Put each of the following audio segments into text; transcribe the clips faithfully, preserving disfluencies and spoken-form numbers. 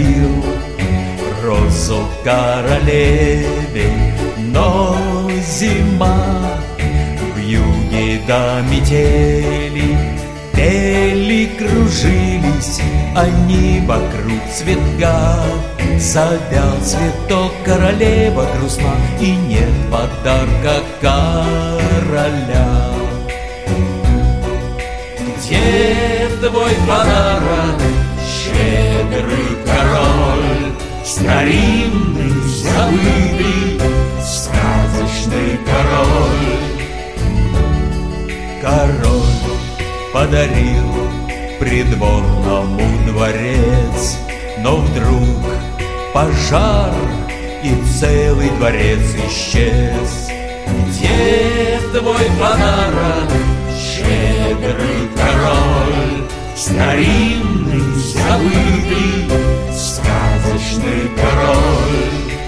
подарил розу королеве, но зима вьюги до метели. Пели, кружились они вокруг цветка. Завял цветок, королева грустна, и нет подарка короля. Где твой подарок, щедрый король? Старинный, забытый, сказочный король. Король подарил придворному дворец, но вдруг пожар, и целый дворец исчез. Где твой подарок, щедрый король? Старинный, забытый, сказочный король.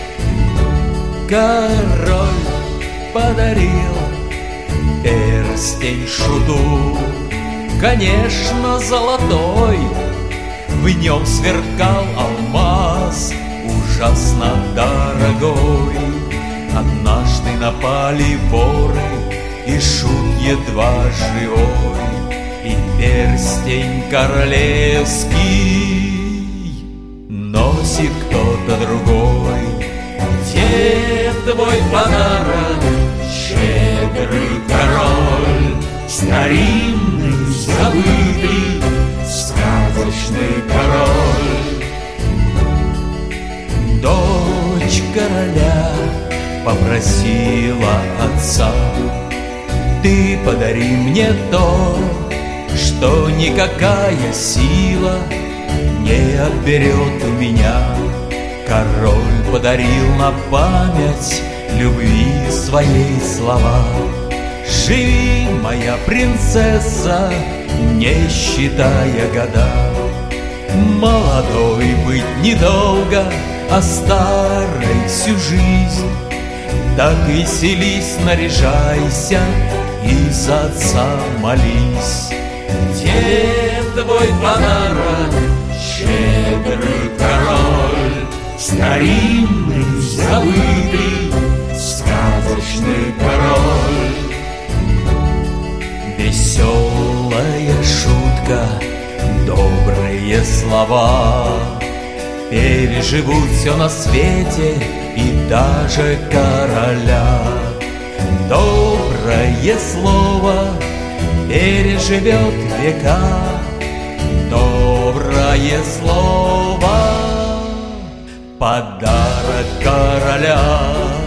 Король подарил перстень шуту, конечно, золотой. В нем сверкал алмаз, ужасно дорогой. Однажды напали воры, и шут едва живой, и перстень королевский носит кто-то другой. Где твой подарок, щедрый король? Старинный, забытый, сказочный король. Дочь короля попросила отца: ты подари мне то, что никакая сила не отберет у меня. Король подарил на память любви своей слова: живи, моя принцесса, не считая года. Молодой быть недолго, а старой всю жизнь. Так веселись, наряжайся и за отца молись. Где твой подарок, щедрый король? Старинный, забытый, сказочный король. Веселая шутка, добрые слова переживут все на свете, и даже короля. Доброе слово переживет века, доброе слово — подарок короля.